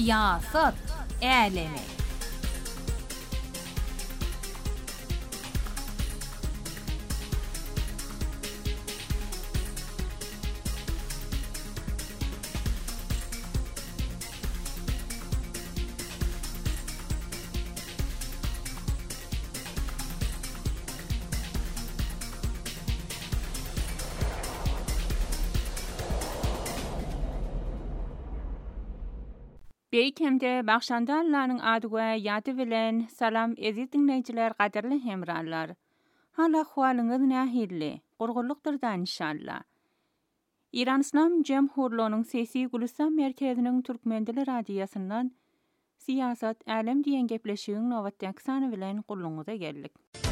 Siyasat alemi. Beýkemde bagşandallaryň adyga ýady bilen salam ezi dinleýijiler, gaderli hemranlar. Hala ahwalyňyz nähili? Gurgurlukdyr inşallah. İran İslam Jemhurluğunyň Sesi Gülistan merkeziniň Türkmen dili radiýasyndan siyasat alem diýen gepleşigiň nowatdaky sany bilen gulluňyza geldik.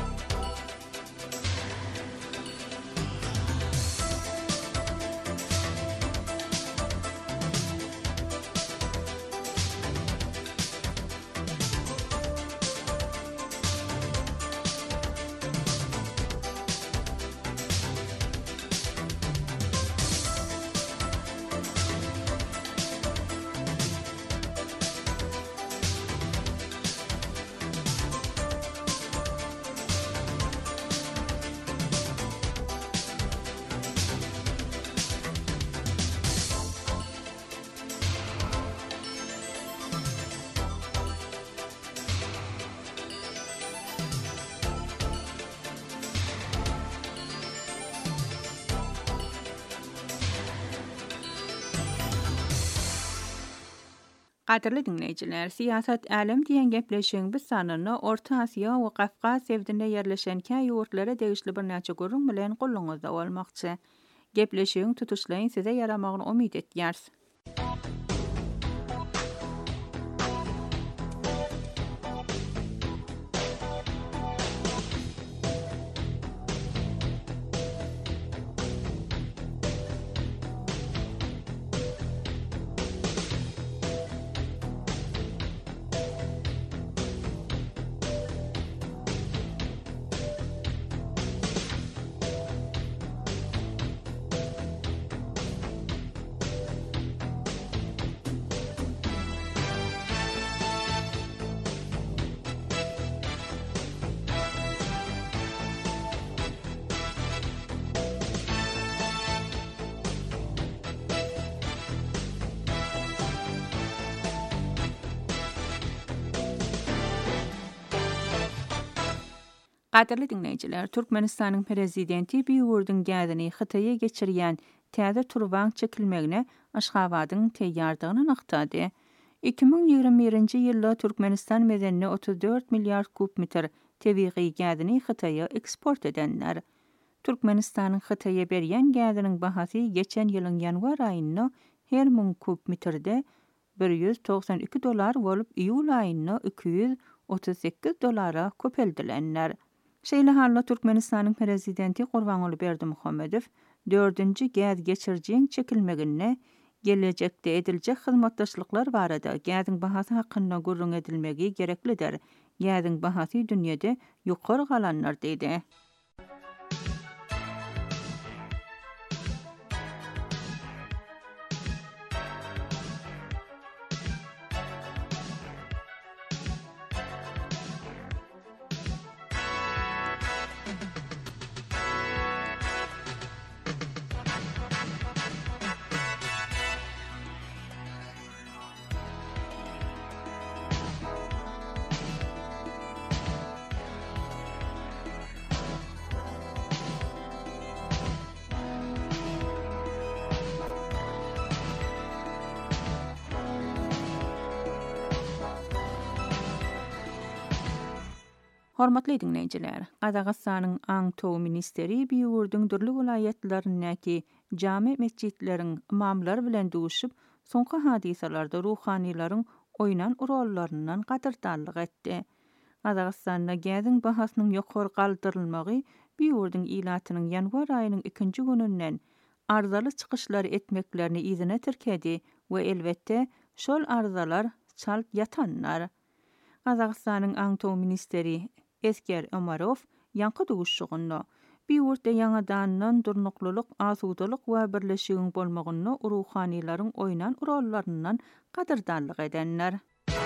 Gaderli dinleýijiler, siyasat alem diýen gepleşigiň bu sanyny Orta Asia we Kafkas sevdinde ýerleşen käý ýurtlara degişli bir näçe gurrun bilen gulluňyzda bolmakçy. Gepleşigiň tutuşlaryň size ýaramagyny umyt etýärs. Gaderli dinleýijiler, Türkmenistanyň prezidenti bir ýurdun gädini Hytaýa geçirýän täze turban çekilmegine Aşgabatyň teýýardygyny aktady. 2021-nji ýylda Türkmenistan medenine 34 milliard kubmetr tebigy gädini Hytaýa eksport edenler. Türkmenistanyň Hytaýa berýän gädiniň bahasy geçen ýylyň ýanwar aýynda her 1000 kubmetrde $192 bolup iýul aýynda $238 köpeldilenler. Şeýle halla Türkmenistanyň prezidenti Gurbanuly Berdimuhammedow 4-nji gäz geçirjiň çekilmegine gelecekde ediljek hyzmatdaşlyklar barada gäziň bahasy hakynda gurrun edilmegi gereklidir. Gäziň bahasy dünýede ýokary galanlar diýdi. Hormatly dinleýijiler, Gazagystanyň Aňtow ministeri bir ýurdun dürli vilayetlerindäki jame mesçitleriň imamlar bilen duşup, soňky hadisalarda ruhanylaryň oýnan rolllaryndan gaderdarlyk etdi. Gazagystanda gäziň bahasynyň ýokary galdyrylmagy bir ýurdun ilatynyň ýanwar aýynyň 2-nji gününden arzaly çykyşlar etmeklerini izine tirkedi we elbetde şol arzalar çalp yatanlar. Gazagystanyň Aňtow ministeri Esker Omarov ýanky duguşygynda Biwurtda ýangadandan durnuklylyk, asudalyk we birleşigiň bolmagyny ruhaniýlaryň oýnan rollarynyň gadyrdanlyk edenler.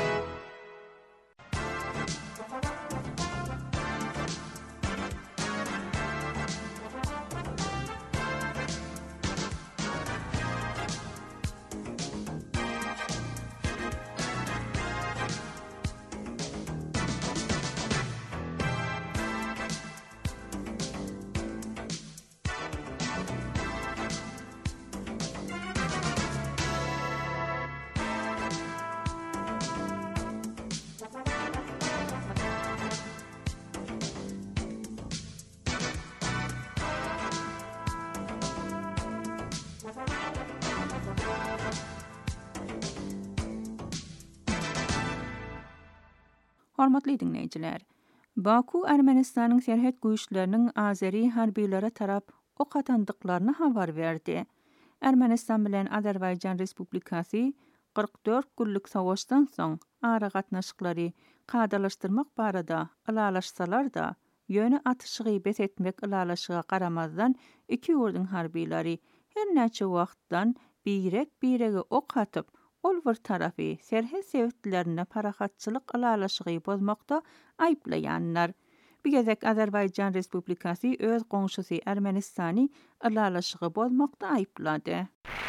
Hormatly dinleýijiler, Baku Ermenistanyň serhet güýçleriniň Azeri harbiýlere tarap ok atandyklaryny habar berdi. Ermenistan bilen Azerbaýjan Respublikasy 44 günlük sowuşdan soň ara gatnaşyklary kadalaşdyrmak barada ylalaşsalar da, ýöne atyşygy bet etmek ylalaşyga garamazdan iki ýurduň harbiýleri her näçe wagtdan birege ok atyp ol bir tarafy serhet sebitlerine parahatçylyk ylalaşygy bozmakda aýplaýanlar. Bigezek Azerbaýjan Respublikasy öz goňşusy Ermenistany ylalaşygy bozmakda aýplady.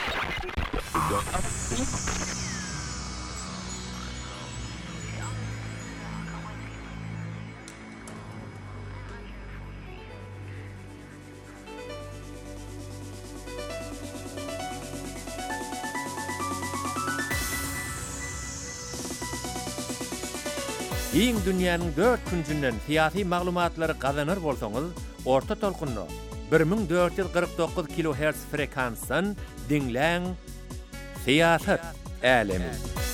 Iň dünýäniň 4 küncünden syýasy maglumatlary gazanır bolsaňyz, orta tolkunly 1449 kHz frekansdan dinläň Syýasat älemi.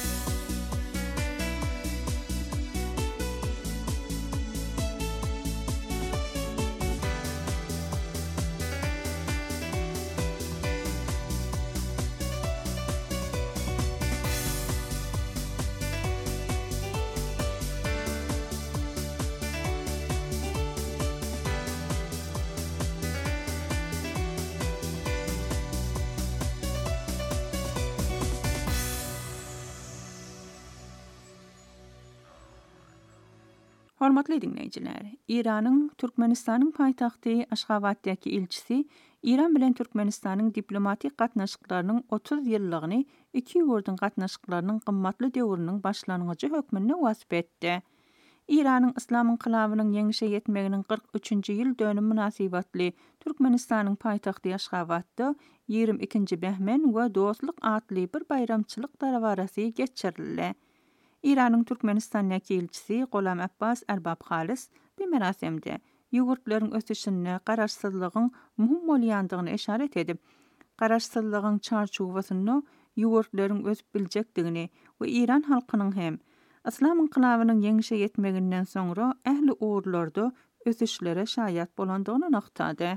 Hormatly dinleýijiler, Iranyň Türkmenistanyň paýtagty Aşgabatdaky ilçisi İran bilen Türkmenistanyň diplomatik gatnaşyklarynyň 30 ýyllygyny iki ýurduň gatnaşyklarynyň gymmatly döwrüniň başlangyjy hökmüne wasp etdi. İranyň Islam inqilabynyň ýeňişe ýetmeginiň 43-nji ýyl dönüm munasabatly Türkmenistanyň paýtagty Aşgabatda 22-nji behmen we dostlyk adly bir bayramçylyk darabarasy geçirildi. İranyň Türkmenistandaky ilçisi Golam Abbas Erbab Halis bu merasimde ýogurtlaryň ösüşine garaşsyzlygyň muhim bolýandygyny eşaret edip, garaşsyzlygyň çarçuwasyny ýogurtlaryň ösüp biljekdigini we İran halkynyň hem Islam inqilabynyň ýeňişe ýetmeginden soňra ähli uğurlarda ösüşlere şaýat bolandygyny naktady.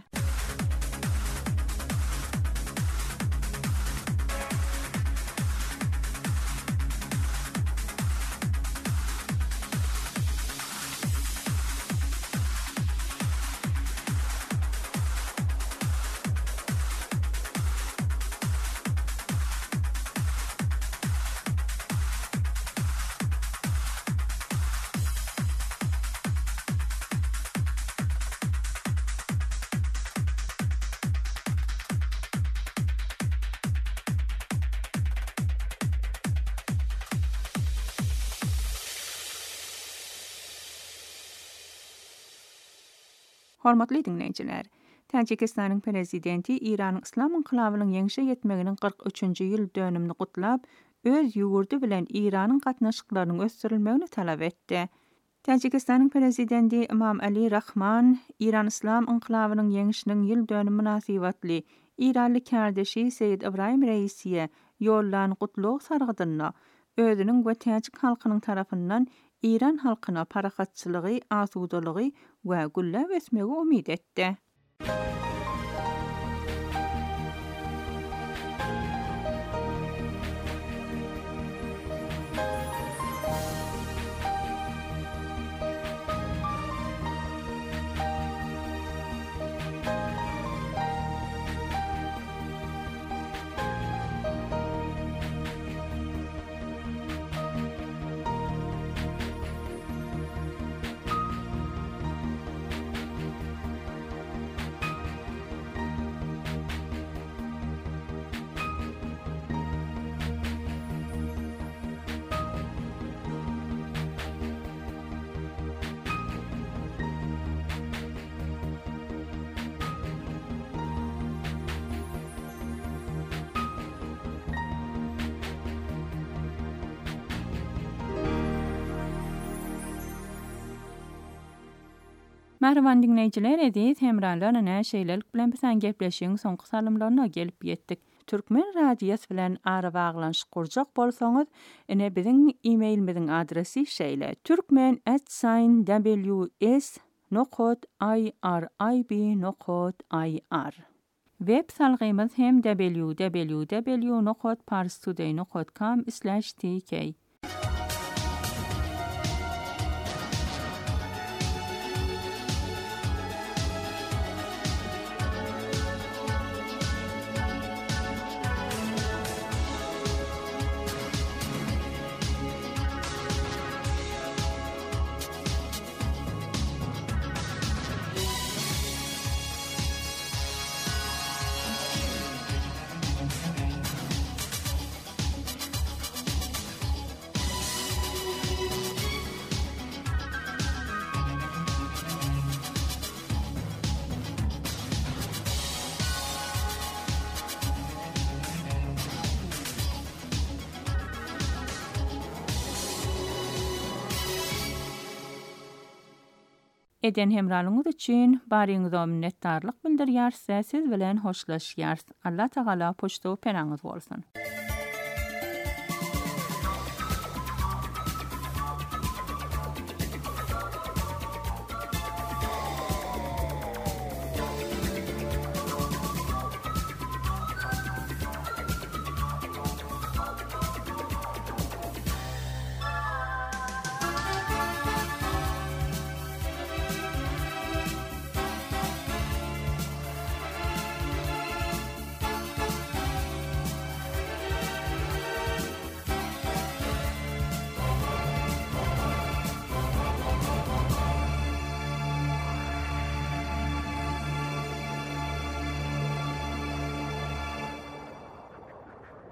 Hormatly dinleýijiler, Täjikistanyň prezidenti İranyň Islam inqilabynyň ýeňişe ýetmeginiň 43-nji ýyl dönümini gutlap, öz ýugurdy bilen İranyň gatnaşyklarynyň ösdürilmegini talap etdi. Täjikistanyň prezidenti Imam Ali Rahman, İran Islam inqilabynyň ýeňişiniň ýyl dönümi munasabatly İranly kardeşi Seyyid Ibrahim Reisiýe ýollan gutluk sargydyna, özüniň we Täjik halkynyň tarapyndan İran halkyna parahatçylygy, asudalygy we güllep esmegi umyt etdi. Merhaban dinleyiciler, edit hemralarına näşeýlelik bilen bilen gepleşiň soňky salymlaryna gelip ýetdik. Türkmen radiýasy bilen ara baglanşyk gurjak bolsaňyz, ene biziň e-mailimiziň adresi şeýle: turkmen@ws.irib.ir. Web salgymyz hem www.parstoday.com/tk. Eden hemralyňyz üçin baryňyza minnetdarlyk bildirýär. Siz bilen hoşlaşýar. Allah Taala poştow penaňyz bolsun.